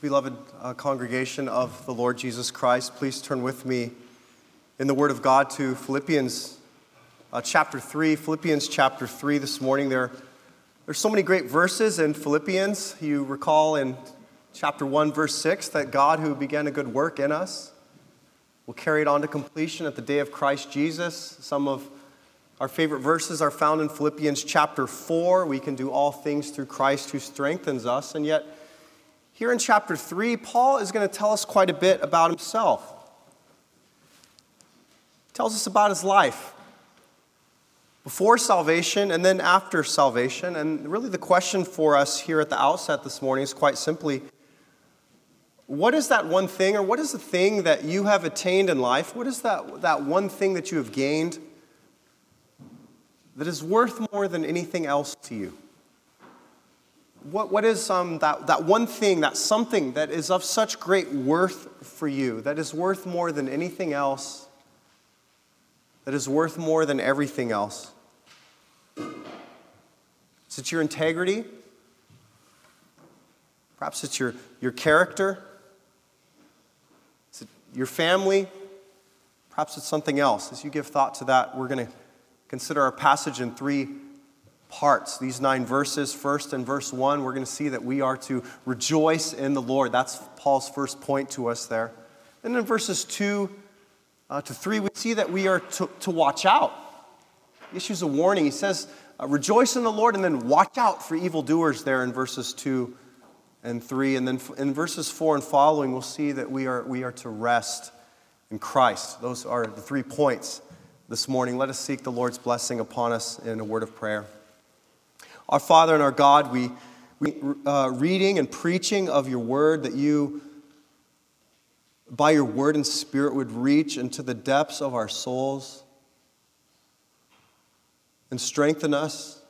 Beloved congregation of the Lord Jesus Christ, please turn with me in the Word of God to Philippians chapter 3. Philippians chapter 3 this morning. There's so many great verses in Philippians. You recall in chapter 1, verse 6, that God who began a good work in us will carry it on to completion at the day of Christ Jesus. Some of our favorite verses are found in Philippians chapter 4. We can do all things through Christ who strengthens us. And yet, here in chapter 3, Paul is going to tell us quite a bit about himself. He tells us about his life before salvation and then after salvation. And really the question for us here at the outset this morning is quite simply, what is that one thing, or what is the thing that you have attained in life? What is that one thing that you have gained that is worth more than anything else to you? What is that one thing, that something that is of such great worth for you, that is worth more than anything else, that is worth more than everything else? Is it your integrity? Perhaps it's your character? Is it your family? Perhaps it's something else. As you give thought to that, we're going to consider our passage in three parts. These 9 verses. First, in verse 1, we're going to see that we are to rejoice in the Lord. That's Paul's first point to us there. Then in verses 2 to 3, we see that we are to watch out. He issues a warning. He says, rejoice in the Lord, and then watch out for evildoers there in verses 2 and 3. And then in verses 4 and following, we'll see that we are to rest in Christ. Those are the 3 points this morning. Let us seek the Lord's blessing upon us in a word of prayer. Our Father and our God, we reading and preaching of your word, that you, by your word and spirit, would reach into the depths of our souls and strengthen us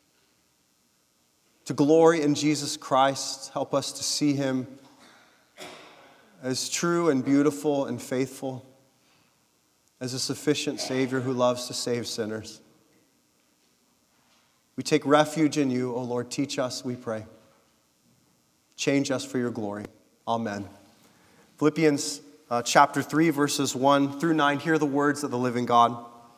to glory in Jesus Christ. Help us to see him as true and beautiful and faithful, as a sufficient Savior who loves to save sinners. We take refuge in you, O Lord. Teach us, we pray. Change us for your glory. Amen. Philippians chapter 3, verses 1 through 9. Hear the words of the living God.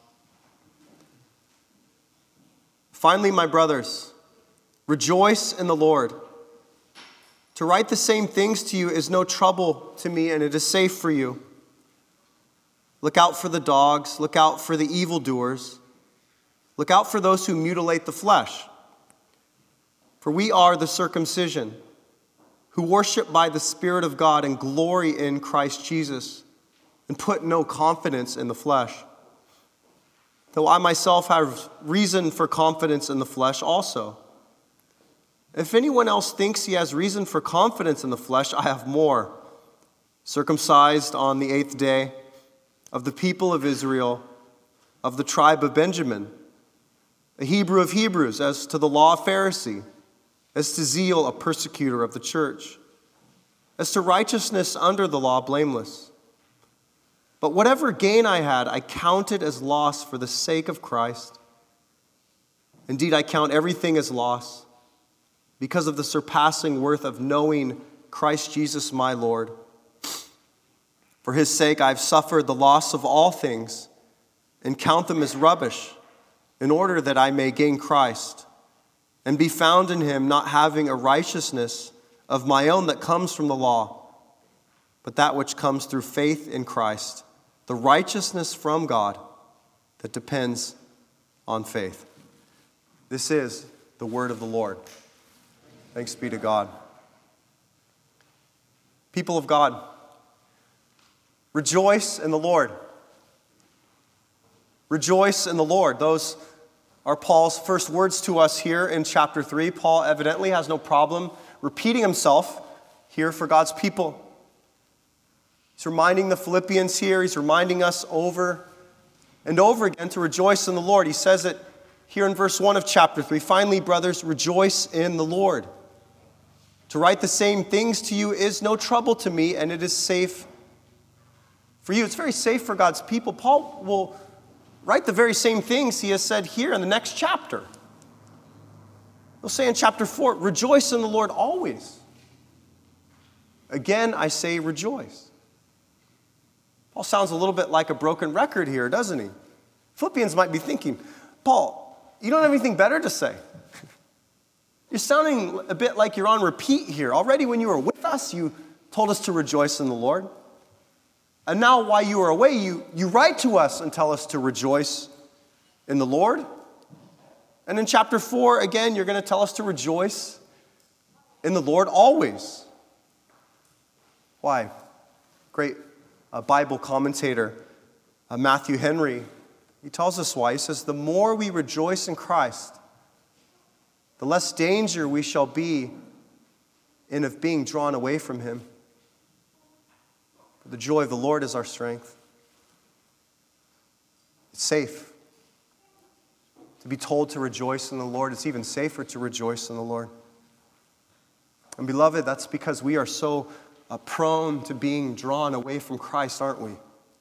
Finally, my brothers, rejoice in the Lord. To write the same things to you is no trouble to me, and it is safe for you. Look out for the dogs. Look out for the evildoers. Look out for those who mutilate the flesh. For we are the circumcision, who worship by the Spirit of God and glory in Christ Jesus, and put no confidence in the flesh. Though I myself have reason for confidence in the flesh also. If anyone else thinks he has reason for confidence in the flesh, I have more. Circumcised on the 8th day, of the people of Israel, of the tribe of Benjamin, a Hebrew of Hebrews, as to the law, a Pharisee, as to zeal, a persecutor of the church, as to righteousness under the law, blameless. But whatever gain I had, I counted as loss for the sake of Christ. Indeed, I count everything as loss because of the surpassing worth of knowing Christ Jesus my Lord. For his sake I have suffered the loss of all things and count them as rubbish, in order that I may gain Christ and be found in him, not having a righteousness of my own that comes from the law, but that which comes through faith in Christ, the righteousness from God that depends on faith. This is the word of the Lord. Thanks be to God. People of God, rejoice in the Lord. Rejoice in the Lord. Those are Paul's first words to us here in chapter 3. Paul evidently has no problem repeating himself here for God's people. He's reminding the Philippians here, he's reminding us over and over again to rejoice in the Lord. He says it here in verse 1 of chapter 3. Finally, brothers, rejoice in the Lord. To write the same things to you is no trouble to me, and it is safe for you. It's very safe for God's people. Paul will write the very same things he has said here in the next chapter. He'll say in chapter 4, rejoice in the Lord always. Again, I say rejoice. Paul sounds a little bit like a broken record here, doesn't he? Philippians might be thinking, Paul, you don't have anything better to say. You're sounding a bit like you're on repeat here. Already when you were with us, you told us to rejoice in the Lord. And now while you are away, you write to us and tell us to rejoice in the Lord. And in chapter 4, again, you're going to tell us to rejoice in the Lord always. Why? Great Bible commentator Matthew Henry, he tells us why. He says, the more we rejoice in Christ, the less danger we shall be in of being drawn away from him. The joy of the Lord is our strength. It's safe to be told to rejoice in the Lord. It's even safer to rejoice in the Lord. And beloved, that's because we are so prone to being drawn away from Christ, aren't we?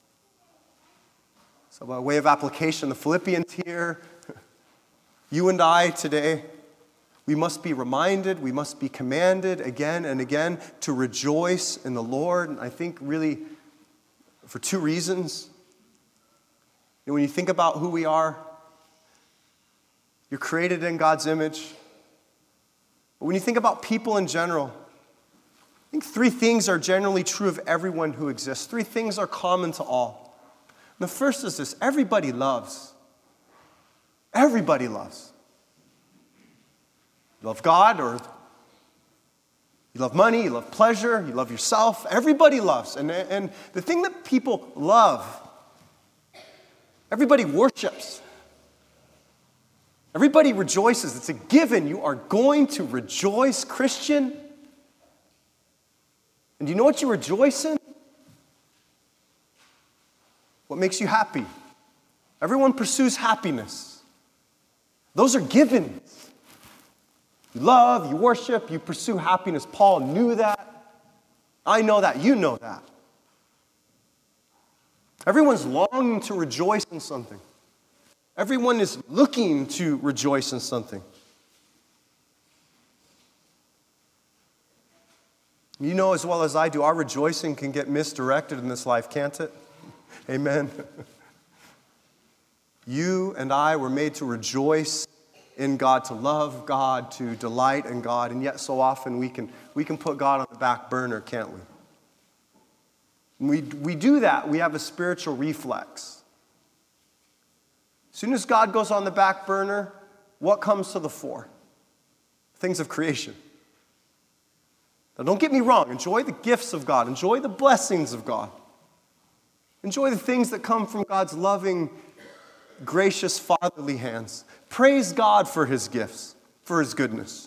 So by way of application, the Philippians here, you and I today, we must be reminded, we must be commanded again and again to rejoice in the Lord. And I think really for two reasons. When you think about who we are, you're created in God's image. But when you think about people in general, I think three things are generally true of everyone who exists. Three things are common to all. And the first is this: everybody loves. Everybody loves. You love God, or you love money, you love pleasure, you love yourself. Everybody loves. And the thing that people love, everybody worships. Everybody rejoices. It's a given. You are going to rejoice, Christian. And do you know what you rejoice in? What makes you happy? Everyone pursues happiness. Those are givens. You love, you worship, you pursue happiness. Paul knew that. I know that. You know that. Everyone's longing to rejoice in something. Everyone is looking to rejoice in something. You know as well as I do, our rejoicing can get misdirected in this life, can't it? Amen. You and I were made to rejoice in God, to love God, to delight in God, and yet so often we can put God on the back burner, can't we? We do that. We have a spiritual reflex. As soon as God goes on the back burner, what comes to the fore? Things of creation. Now don't get me wrong. Enjoy the gifts of God. Enjoy the blessings of God. Enjoy the things that come from God's loving, gracious, fatherly hands. Praise God for his gifts, for his goodness.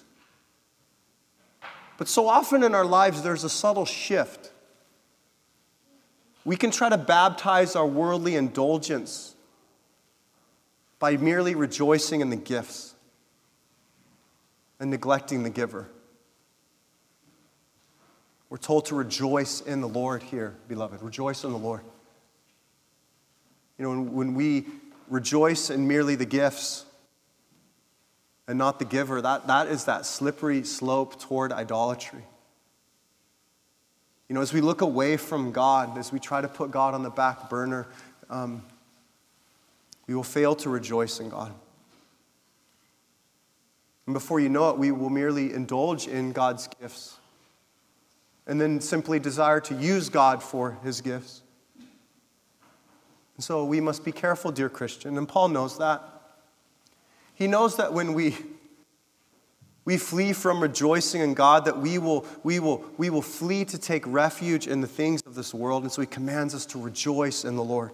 But so often in our lives, there's a subtle shift. We can try to baptize our worldly indulgence by merely rejoicing in the gifts and neglecting the giver. We're told to rejoice in the Lord here, beloved. Rejoice in the Lord. You know, when we rejoice in merely the gifts and not the giver, that is that slippery slope toward idolatry. You know, as we look away from God, as we try to put God on the back burner, we will fail to rejoice in God. And before you know it, we will merely indulge in God's gifts and then simply desire to use God for his gifts. And so we must be careful, dear Christian, and Paul knows that. He knows that when we flee from rejoicing in God, that we will flee to take refuge in the things of this world, and so he commands us to rejoice in the Lord.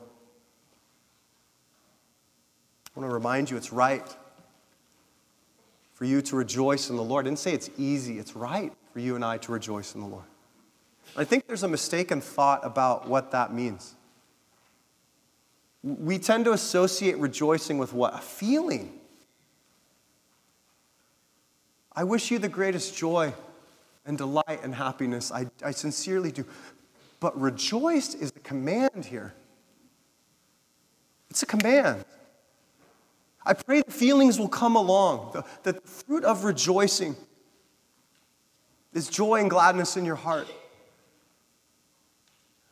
I want to remind you, it's right for you to rejoice in the Lord. I didn't say it's easy. It's right for you and I to rejoice in the Lord. I think there's a mistaken thought about what that means. We tend to associate rejoicing with what? A feeling. I wish you the greatest joy and delight and happiness. I sincerely do. But rejoice is a command here. It's a command. I pray the feelings will come along. That the fruit of rejoicing is joy and gladness in your heart.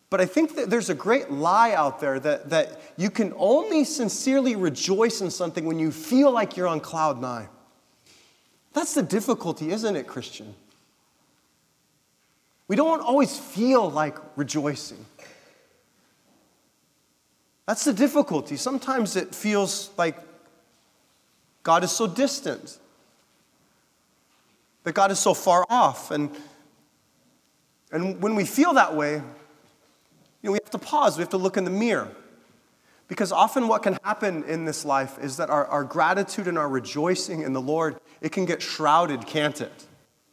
But I think that there's a great lie out there that you can only sincerely rejoice in something when you feel like you're on cloud nine. That's the difficulty, isn't it, Christian? We don't always feel like rejoicing. That's the difficulty. Sometimes it feels like God is so distant, that God is so far off. And when we feel that way, we have to pause. We have to look in the mirror. Because often what can happen in this life is that our gratitude and our rejoicing in the Lord, it can get shrouded, can't it?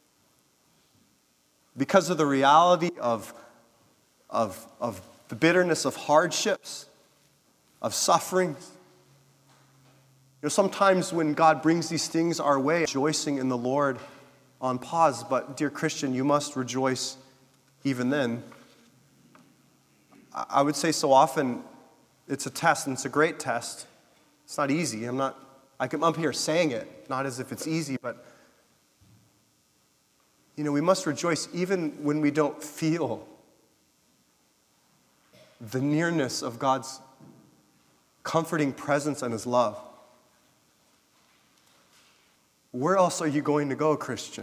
Because of the reality of the bitterness of hardships, of sufferings. Sometimes when God brings these things our way, rejoicing in the Lord on pause. But dear Christian, you must rejoice even then. I would say so often it's a test, and it's a great I'm not easy. I'm up here saying it, not as if it's easy, but we must rejoice even when we don't feel the nearness of God's comforting presence and His love. Where else are you going to go, Christian?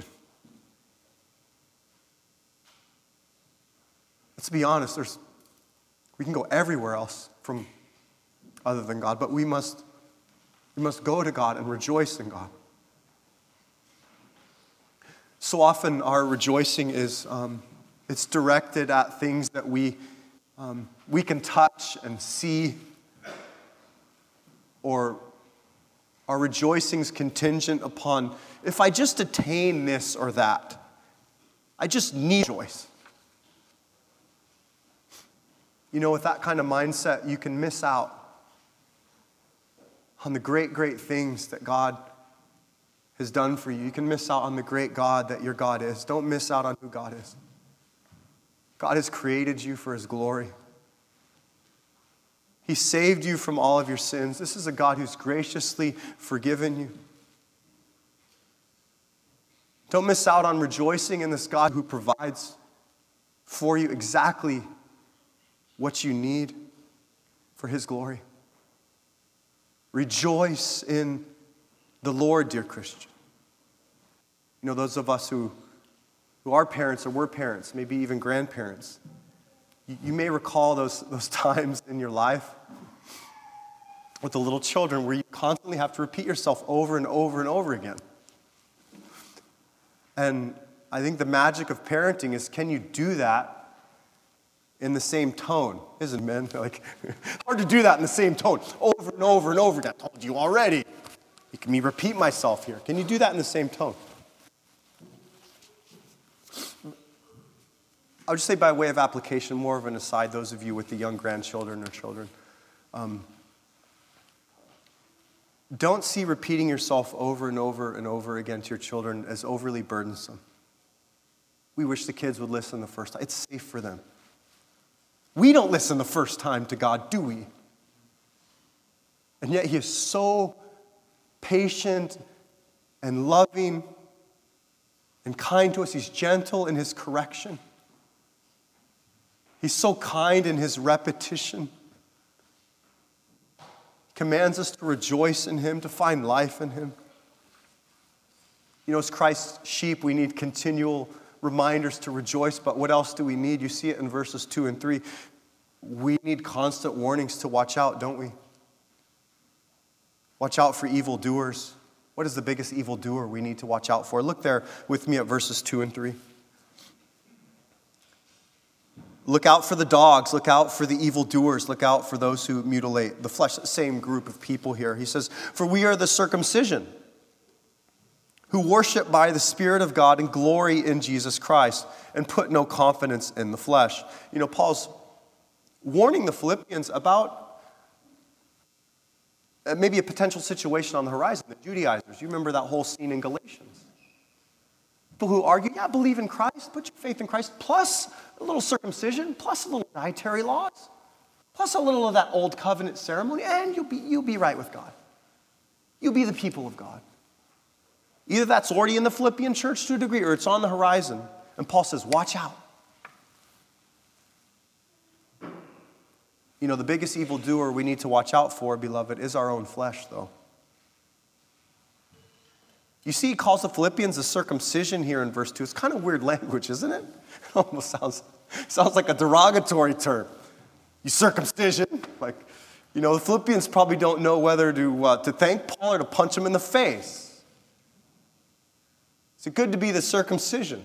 Let's be honest, we can go everywhere else from other than God, but we must go to God and rejoice in God. So often our rejoicing is it's directed at things that we can touch and see, or our rejoicing is contingent upon, if I just attain this or that, I just need rejoice. With that kind of mindset, you can miss out on the great, great things that God has done for you. You can miss out on the great God that your God is. Don't miss out on who God is. God has created you for His glory. He saved you from all of your sins. This is a God who's graciously forgiven you. Don't miss out on rejoicing in this God who provides for you exactly what you need for His glory. Rejoice in the Lord, dear Christian. Those of us who are parents or were parents, maybe even grandparents, you may recall those times in your life with the little children where you constantly have to repeat yourself over and over and over again. And I think the magic of parenting is, can you do that in the same tone? Isn't it, men? Hard to do that in the same tone over and over and over again. I told you already. Let me repeat myself here. Can you do that in the same tone? I would just say by way of application, more of an aside, those of you with the young grandchildren or children, don't see repeating yourself over and over and over again to your children as overly burdensome. We wish the kids would listen the first time. It's safe for them. We don't listen the first time to God, do we? And yet He is so patient and loving and kind to us. He's gentle in His correction. He's so kind in His repetition. He commands us to rejoice in Him, to find life in Him. As Christ's sheep, we need continual reminders to rejoice, but what else do we need? You see it in verses 2 and 3. We need constant warnings to watch out, don't we? Watch out for evildoers. What is the biggest evildoer we need to watch out for? Look there with me at verses 2 and 3. Look out for the dogs. Look out for the evildoers. Look out for those who mutilate the flesh. Same group of people here. He says, for we are the circumcision, who worship by the Spirit of God and glory in Jesus Christ and put no confidence in the flesh. Paul's warning the Philippians about maybe a potential situation on the horizon, the Judaizers. You remember that whole scene in Galatians. People who argue, believe in Christ, put your faith in Christ, plus a little circumcision, plus a little dietary laws, plus a little of that old covenant ceremony, and you'll be right with God. You'll be the people of God. Either that's already in the Philippian church to a degree, or it's on the horizon. And Paul says, watch out. The biggest evildoer we need to watch out for, beloved, is our own flesh, though. You see, he calls the Philippians a circumcision here in verse 2. It's kind of weird language, isn't it? It almost sounds like a derogatory term. You circumcision. The Philippians probably don't know whether to thank Paul or to punch him in the face. Is it good to be the circumcision?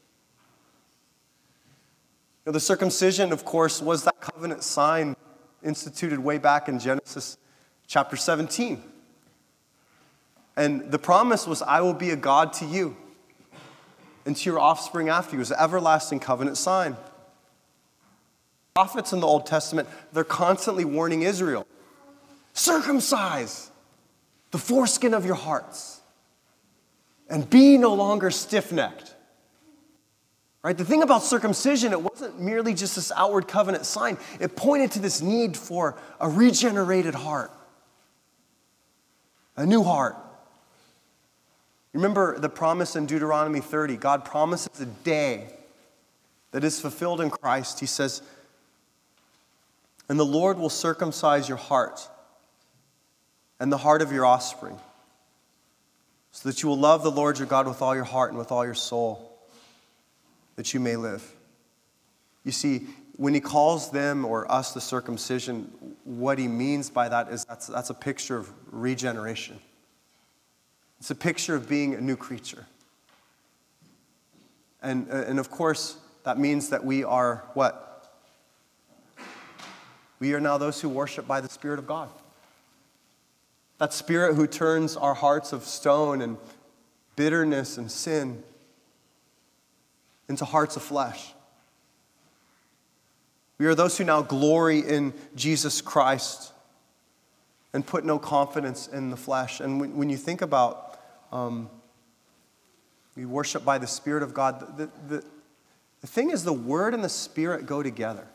The circumcision, of course, was that covenant sign instituted way back in Genesis chapter 17. And the promise was, I will be a God to you and to your offspring after you. It was an everlasting covenant sign. Prophets in the Old Testament, they're constantly warning Israel, circumcise the foreskin of your hearts and be no longer stiff-necked. Right? The thing about circumcision, it wasn't merely just this outward covenant sign. It pointed to this need for a regenerated heart, a new heart. Remember the promise in Deuteronomy 30. God promises a day that is fulfilled in Christ. He says, and the Lord will circumcise your heart and the heart of your offspring, so that you will love the Lord your God with all your heart and with all your soul, that you may live. You see, when he calls them or us the circumcision, what he means by that is that's a picture of regeneration. It's a picture of being a new creature. And of course, that means that we are what? We are now those who worship by the Spirit of God. That Spirit who turns our hearts of stone and bitterness and sin into hearts of flesh. We are those who now glory in Jesus Christ and put no confidence in the flesh. And when you think about we worship by the Spirit of God, the thing is, the Word and the Spirit go together.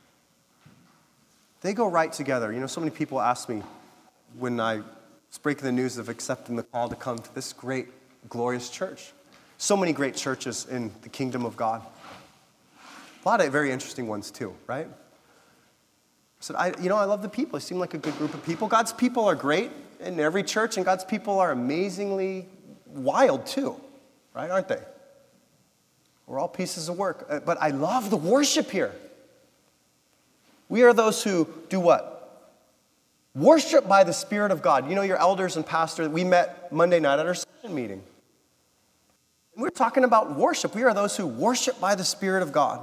They go right together. So many people ask me when I was breaking the news of accepting the call to come to this great, glorious church. So many great churches in the kingdom of God. A lot of very interesting ones too, right? I said, I love the people. They seem like a good group of people. God's people are great in every church, and God's people are amazingly wild too, right? Aren't they? We're all pieces of work. But I love the worship here. We are those who do what? Worship by the Spirit of God. Your elders and pastors, we met Monday night at our session meeting. We're talking about worship. We are those who worship by the Spirit of God.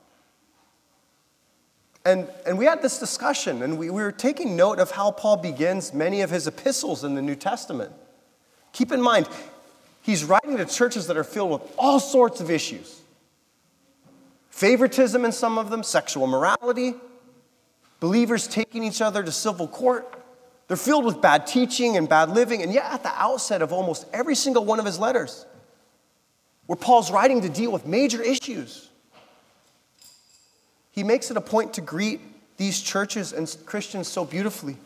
And we had this discussion, and we were taking note of how Paul begins many of his epistles in the New Testament. Keep in mind, he's writing to churches that are filled with all sorts of issues. Favoritism in some of them, sexual morality, believers taking each other to civil court. They're filled with bad teaching and bad living. And yet at the outset of almost every single one of his letters, where Paul's writing to deal with major issues, he makes it a point to greet these churches and Christians so beautifully.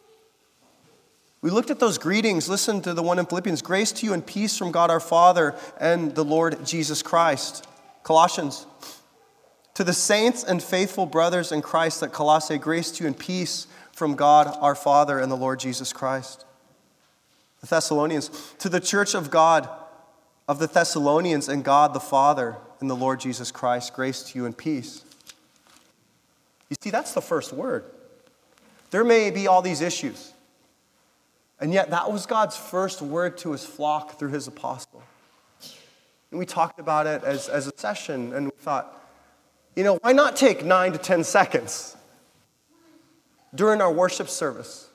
We looked at those greetings. Listen to the one in Philippians. Grace to you and peace from God our Father and the Lord Jesus Christ. Colossians. To the saints and faithful brothers in Christ at Colossae, grace to you and peace from God our Father and the Lord Jesus Christ. The Thessalonians. To the church of God, of the Thessalonians, and God the Father and the Lord Jesus Christ, grace to you and peace. You see, that's the first word. There may be all these issues, and yet that was God's first word to his flock through his apostle. And we talked about it as a session, and we thought, why not take 9 to 10 seconds during our worship service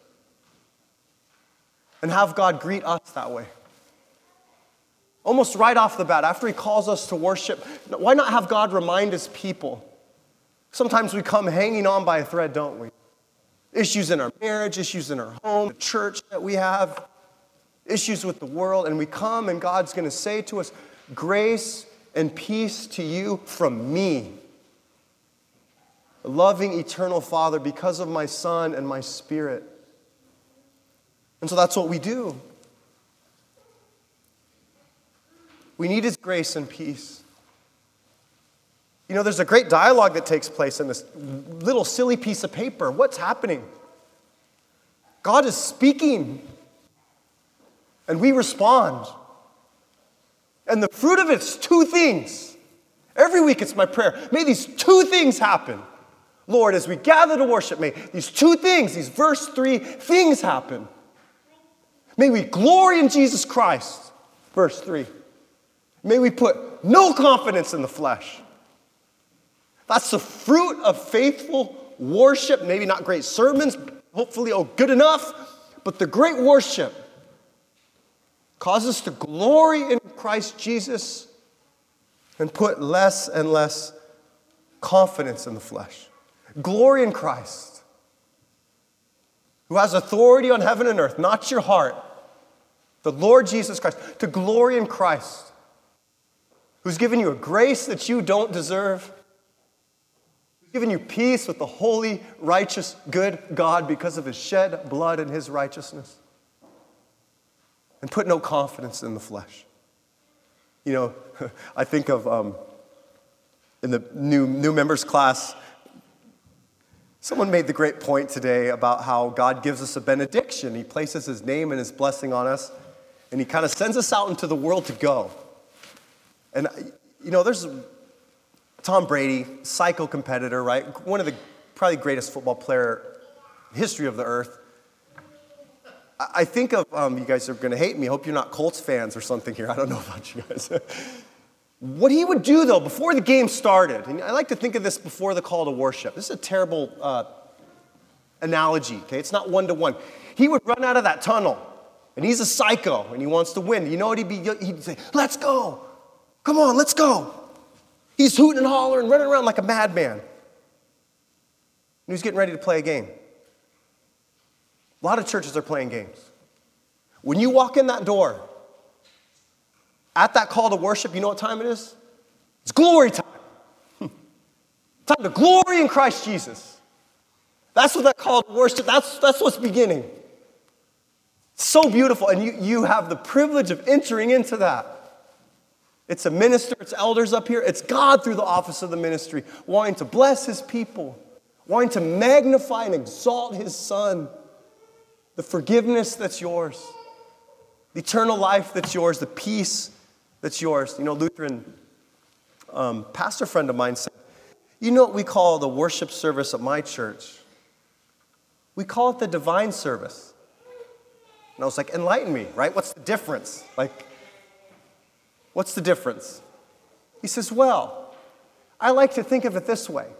and have God greet us that way? Almost right off the bat, after he calls us to worship, why not have God remind his people? Sometimes we come hanging on by a thread, don't we? Issues in our marriage, issues in our home, the church that we have, issues with the world, and we come and God's going to say to us, grace and peace to you from me, a loving eternal Father, because of my Son and my Spirit. And so that's what we do. We need his grace and peace. You know, there's a great dialogue that takes place in this little silly piece of paper. What's happening? God is speaking, and we respond. And the fruit of it's two things. Every week it's my prayer. May these two things happen. Lord, as we gather to worship, may these two things, these verse 3 things happen. May we glory in Jesus Christ, verse 3. May we put no confidence in the flesh. That's the fruit of faithful worship. Maybe not great sermons, hopefully good enough, but the great worship causes us to glory in Christ Jesus and put less and less confidence in the flesh. Glory in Christ, who has authority on heaven and earth, not your heart. The Lord Jesus Christ, to glory in Christ, who's given you a grace that you don't deserve, who's given you peace with the holy, righteous, good God because of his shed blood and his righteousness. And put no confidence in the flesh. You know, I think of in the new members class, someone made the great point today about how God gives us a benediction. He places his name and his blessing on us, and he kind of sends us out into the world to go. And, you know, there's Tom Brady, psycho competitor, right? One of the probably greatest football player in the history of the earth. I think of, you guys are going to hate me. I hope you're not Colts fans or something here. I don't know about you guys. What he would do, though, before the game started, and I like to think of this before the call to worship. This is a terrible analogy, okay? It's not one-to-one. He would run out of that tunnel, and he's a psycho, and he wants to win. You know what he'd say? Let's go. Come on, let's go. He's hooting and hollering, running around like a madman. And he was getting ready to play a game. A lot of churches are playing games. When you walk in that door, at that call to worship, you know what time it is? It's glory time. Time to glory in Christ Jesus. That's what that call to worship, that's what's beginning. So beautiful, and you have the privilege of entering into that. It's a minister, it's elders up here, it's God through the office of the ministry, wanting to bless his people, wanting to magnify and exalt his Son. The forgiveness that's yours, the eternal life that's yours, the peace that's yours. You know, Lutheran pastor friend of mine said, you know what we call the worship service at my church? We call it the divine service. And I was like, enlighten me, right? What's the difference? Like, what's the difference? He says, well, I like to think of it this way.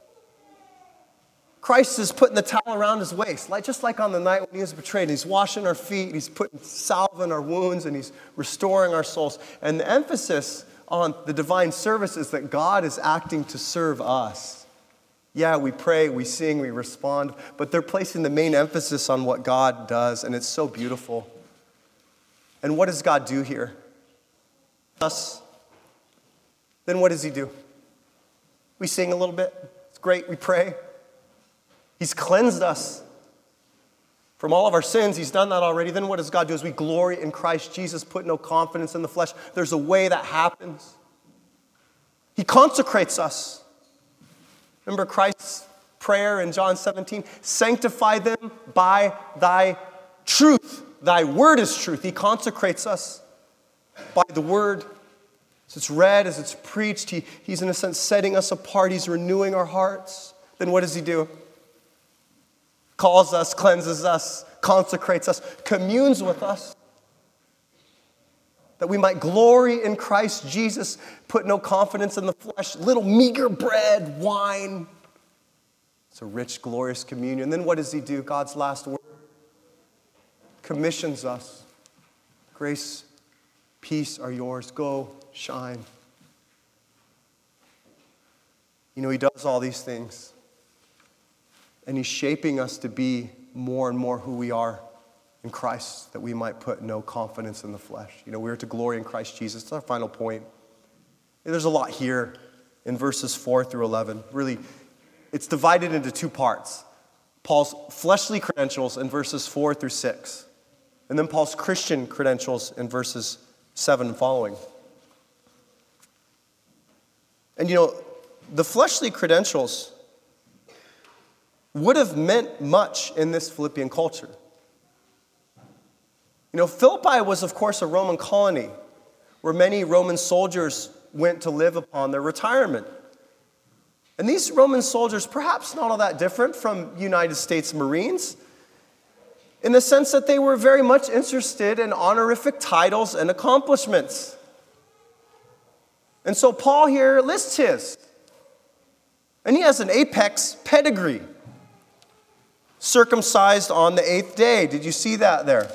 Christ is putting the towel around his waist, just like on the night when he was betrayed. And he's washing our feet, he's putting salve in our wounds, and he's restoring our souls. And the emphasis on the divine service is that God is acting to serve us. Yeah, we pray, we sing, we respond, but they're placing the main emphasis on what God does, and it's so beautiful. And what does God do here? Us. Then what does he do? We sing a little bit. It's great, we pray. He's cleansed us from all of our sins. He's done that already. Then what does God do? As we glory in Christ Jesus, put no confidence in the flesh. There's a way that happens. He consecrates us. Remember Christ's prayer in John 17? Sanctify them by thy truth. Thy word is truth. He consecrates us by the word. As it's read, as it's preached, he's in a sense setting us apart. He's renewing our hearts. Then what does he do? Calls us, cleanses us, consecrates us, communes with us, that we might glory in Christ Jesus, put no confidence in the flesh, little meager bread, wine. It's a rich, glorious communion. Then what does he do? God's last word. Commissions us. Grace, peace are yours. Go, shine. You know, he does all these things. And he's shaping us to be more and more who we are in Christ, that we might put no confidence in the flesh. You know, we're to glory in Christ Jesus. That's our final point. And there's a lot here in verses 4 through 11. Really, it's divided into two parts. Paul's fleshly credentials in verses 4 through 6. And then Paul's Christian credentials in verses 7 and following. And you know, the fleshly credentials would have meant much in this Philippian culture. Philippi was, of course, a Roman colony where many Roman soldiers went to live upon their retirement. And these Roman soldiers, perhaps not all that different from United States Marines, in the sense that they were very much interested in honorific titles and accomplishments. And so Paul here lists his. And he has an apex pedigree. Circumcised on the 8th day. Did you see that there?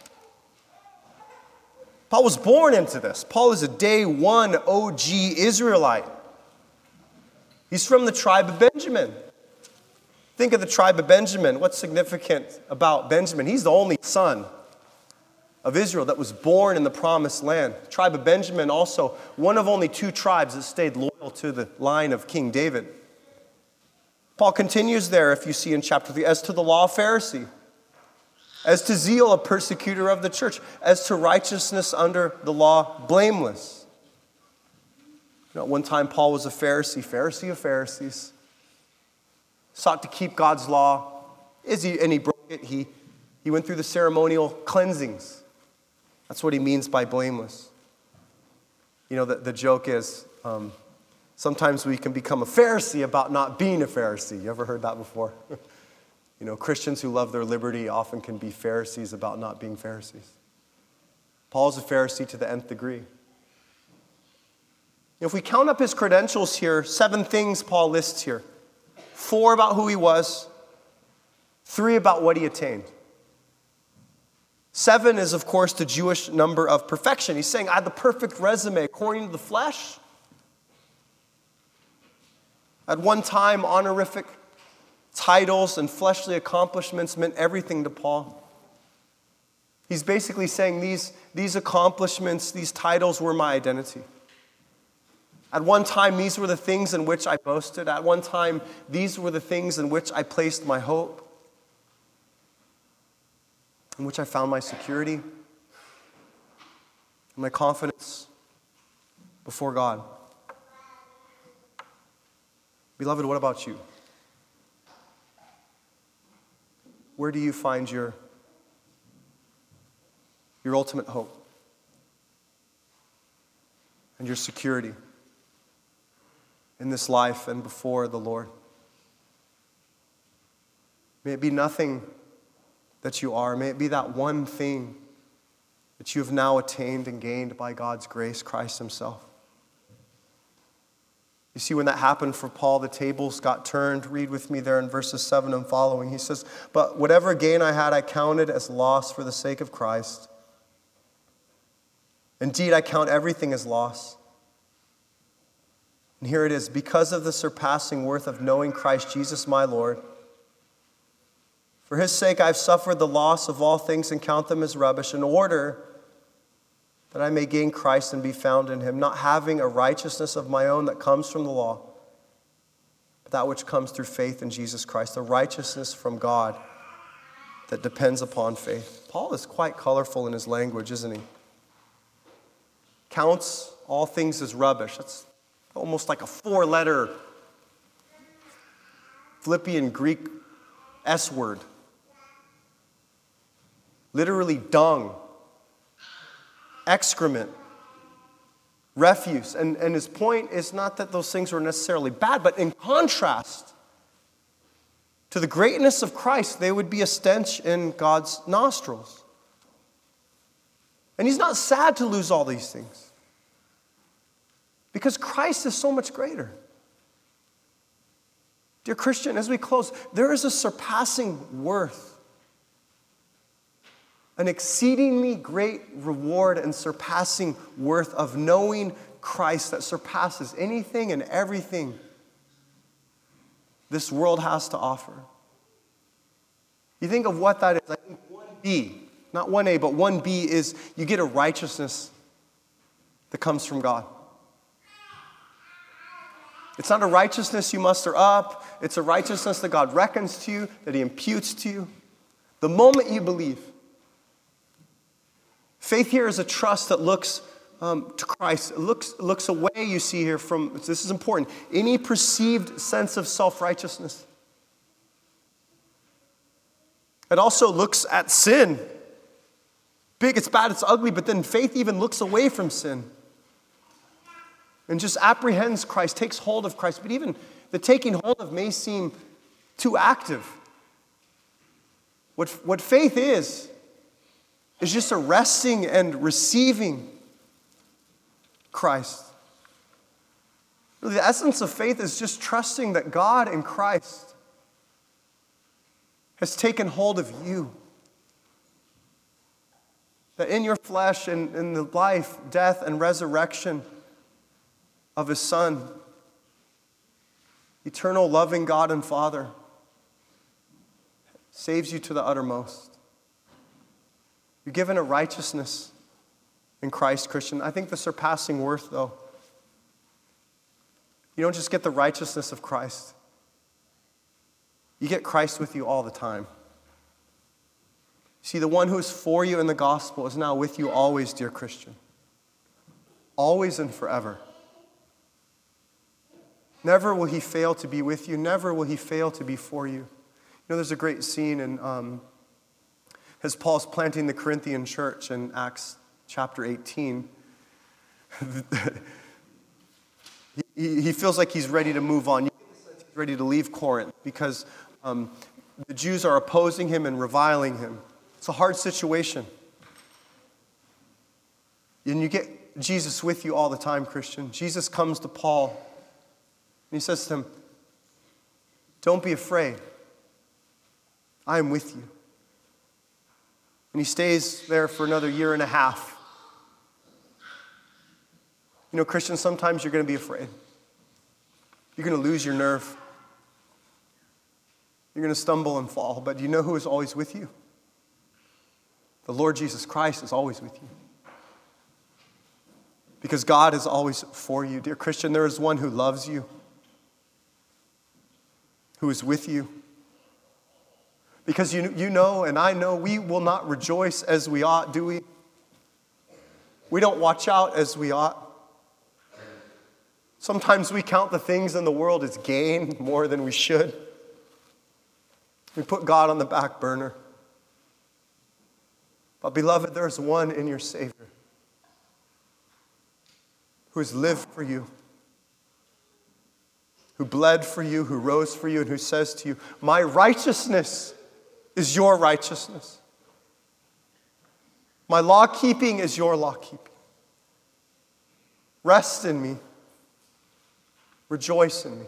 Paul was born into this. Paul is a day one OG Israelite. He's from the tribe of Benjamin. Think of the tribe of Benjamin. What's significant about Benjamin? He's the only son of Israel that was born in the promised land. The tribe of Benjamin also one of only 2 tribes that stayed loyal to the line of King David. Paul continues there, if you see in chapter 3, as to the law, a Pharisee, as to zeal, a persecutor of the church, as to righteousness under the law, blameless. At one time, Paul was a Pharisee of Pharisees, sought to keep God's law, and he broke it. He went through the ceremonial cleansings. That's what he means by blameless. The joke is, sometimes we can become a Pharisee about not being a Pharisee. You ever heard that before? Christians who love their liberty often can be Pharisees about not being Pharisees. Paul's a Pharisee to the nth degree. If we count up his credentials here, 7 things Paul lists here. 4 about who he was, 3 about what he attained. 7 is, of course, the Jewish number of perfection. He's saying, I had the perfect resume according to the flesh. At one time, honorific titles and fleshly accomplishments meant everything to Paul. He's basically saying these accomplishments, these titles were my identity. At one time, these were the things in which I boasted. At one time, these were the things in which I placed my hope, in which I found my security and my confidence before God. Beloved, what about you? Where do you find your ultimate hope and your security in this life and before the Lord? May it be nothing that you are. May it be that one thing that you have now attained and gained by God's grace, Christ himself. You see, when that happened for Paul, the tables got turned. Read with me there in verses 7 and following. He says, but whatever gain I had, I counted as loss for the sake of Christ. Indeed, I count everything as loss. And here it is, because of the surpassing worth of knowing Christ Jesus my Lord. For his sake I've suffered the loss of all things and count them as rubbish, in order that I may gain Christ and be found in him, not having a righteousness of my own that comes from the law, but that which comes through faith in Jesus Christ, the righteousness from God that depends upon faith. Paul is quite colorful in his language, isn't he? Counts all things as rubbish. That's almost like a 4-letter Philippian Greek S word. Literally dung, excrement, refuse. And his point is not that those things were necessarily bad, but in contrast to the greatness of Christ, they would be a stench in God's nostrils. And he's not sad to lose all these things, because Christ is so much greater. Dear Christian, as we close, there is a surpassing worth, an exceedingly great reward and surpassing worth of knowing Christ that surpasses anything and everything this world has to offer. You think of what that is. I think 1B, not 1A, but 1B is you get a righteousness that comes from God. It's not a righteousness you muster up. It's a righteousness that God reckons to you, that he imputes to you. The moment you believe. Faith here is a trust that looks to Christ. It looks away, you see here, from, this is important, any perceived sense of self-righteousness. It also looks at sin. Big, it's bad, it's ugly, but then faith even looks away from sin and just apprehends Christ, takes hold of Christ. But even the taking hold of may seem too active. What faith is just a resting and receiving Christ. Really, the essence of faith is just trusting that God in Christ has taken hold of you. That in your flesh and in the life, death, and resurrection of His Son, eternal loving God and Father saves you to the uttermost. You're given a righteousness in Christ, Christian. I think the surpassing worth, though, you don't just get the righteousness of Christ. You get Christ with you all the time. See, the one who is for you in the gospel is now with you always, dear Christian. Always and forever. Never will He fail to be with you. Never will He fail to be for you. You know, there's a great scene in as Paul's planting the Corinthian church in Acts chapter 18. he feels like he's ready to move on. He's ready to leave Corinth because the Jews are opposing him and reviling him. It's a hard situation. And you get Jesus with you all the time, Christian. Jesus comes to Paul and He says to him, "Don't be afraid. I am with you." And he stays there for another 1.5 years. You know, Christians, sometimes you're going to be afraid. You're going to lose your nerve. You're going to stumble and fall. But do you know who is always with you? The Lord Jesus Christ is always with you. Because God is always for you. Dear Christian, there is one who loves you, who is with you. Because you know and I know we will not rejoice as we ought, do we? We don't watch out as we ought. Sometimes we count the things in the world as gain more than we should. We put God on the back burner. But beloved, there is one in your Savior who has lived for you, who bled for you, who rose for you, and who says to you, "My righteousness is your righteousness. My law-keeping is your law-keeping. Rest in me. Rejoice in me."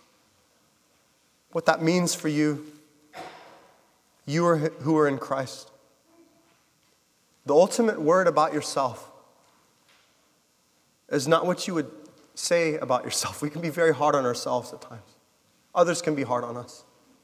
What that means for you, who are in Christ. The ultimate word about yourself is not what you would say about yourself. We can be very hard on ourselves at times. Others can be hard on us.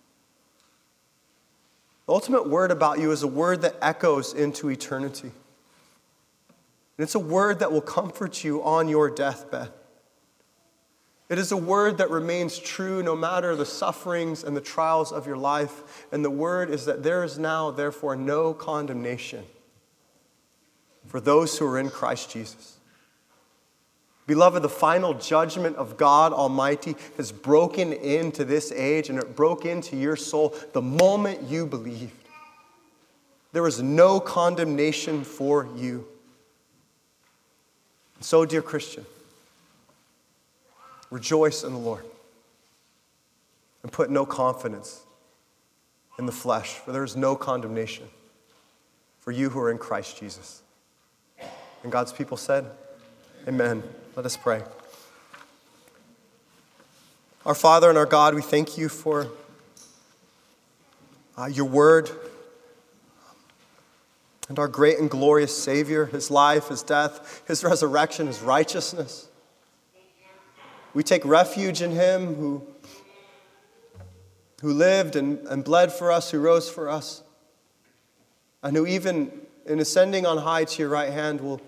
The ultimate word about you is a word that echoes into eternity. And it's a word that will comfort you on your deathbed. It is a word that remains true no matter the sufferings and the trials of your life. And the word is that there is now, therefore, no condemnation for those who are in Christ Jesus. Beloved, the final judgment of God Almighty has broken into this age, and it broke into your soul the moment you believed. There is no condemnation for you. So, dear Christian, rejoice in the Lord and put no confidence in the flesh, for there is no condemnation for you who are in Christ Jesus. And God's people said, amen. Let us pray. Our Father and our God, we thank you for your word and our great and glorious Savior, his life, his death, his resurrection, his righteousness. We take refuge in him who lived and bled for us, who rose for us, and who even in ascending on high to your right hand will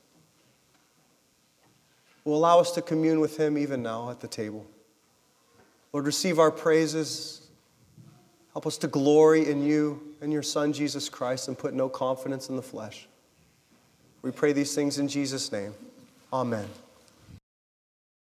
allow us to commune with him even now at the table. Lord, receive our praises. Help us to glory in you and your Son, Jesus Christ, and put no confidence in the flesh. We pray these things in Jesus' name. Amen.